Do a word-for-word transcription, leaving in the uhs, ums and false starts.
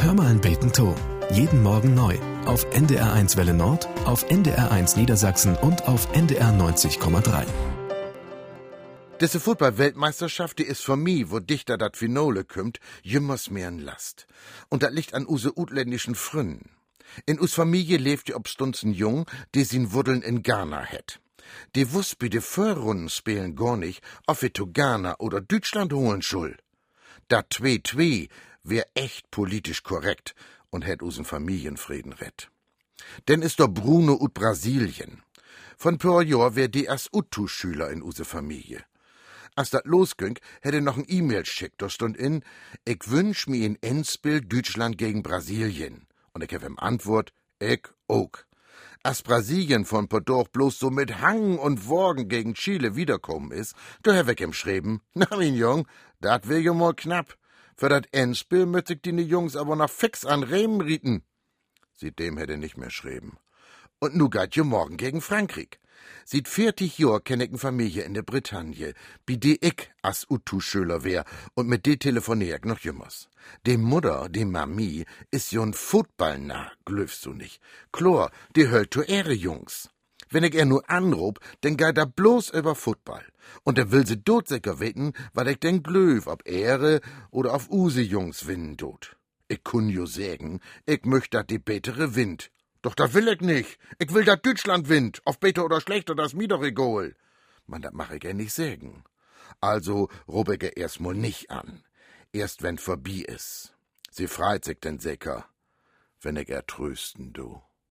Hör mal ein Beten to. Jeden Morgen neu. Auf N D R eins Welle Nord, auf N D R eins Niedersachsen und auf N D R neunzig Komma drei. Diese Fußball-Weltmeisterschaft, die ist für mich, wo dichter dat Finale kümmt, jümmers mehr in Last. Und dat liegt an use utländischen Frünnen. In us Familie lebt die obstunzen Jung, die sin Wuddeln in Ghana het. Die wuss bei de Vorrunden spielen gar nicht, ob wir zu Ghana oder Deutschland holen schul. Da zwei zwei wär echt politisch korrekt und hätt usen Familienfrieden rett. Denn ist doch Bruno ut Brasilien. Von paar Jahr wär die as Utu-Schüler in use Familie. Als dat losging, hätte noch ein E-Mail schickt, da stund in, ich wünsch mir in Endspiel Deutschland gegen Brasilien. Und ich hab ihm Antwort, ich auch. Als Brasilien von Podor bloß so mit Hang und Worgen gegen Chile wiederkommen ist, da hab ich ihm schreiben, na mein Jung, dat wär ja mal knapp. Für dat Endspiel müsst ich die Jungs aber noch fix an Remen rieten. Seitdem hätte nicht mehr schreiben. Und nu geht jo morgen gegen Frankreich. Sieht vierzig Jahr kenn ich n Familie in der Bretagne, bi die ich as Utu-Schüler wär, und mit de telefonier ich noch jümmers. De Mutter, de Mami, is jo'n Footballnah, glöfst du nicht. Chlor, die hört to Ehre, Jungs. Wenn ich er nur anruf, denn geht er bloß über Football. Und er will se dotsäcker wetten, weil ich denn glöf, ob Ehre oder auf use Jungs winnen dot. Ich kun jo sägen, ich möcht dat die betere winnt. Doch das will ich nicht. Ich will, dass Deutschland winnt. Auf beter oder schlechter, das mir doch egal. Man, das mach ich ja nicht sägen. Also rub ich er erstmal nicht an. Erst wenn vorbei is. Sie freit sich den Säcker, wenn ich er trösten, du.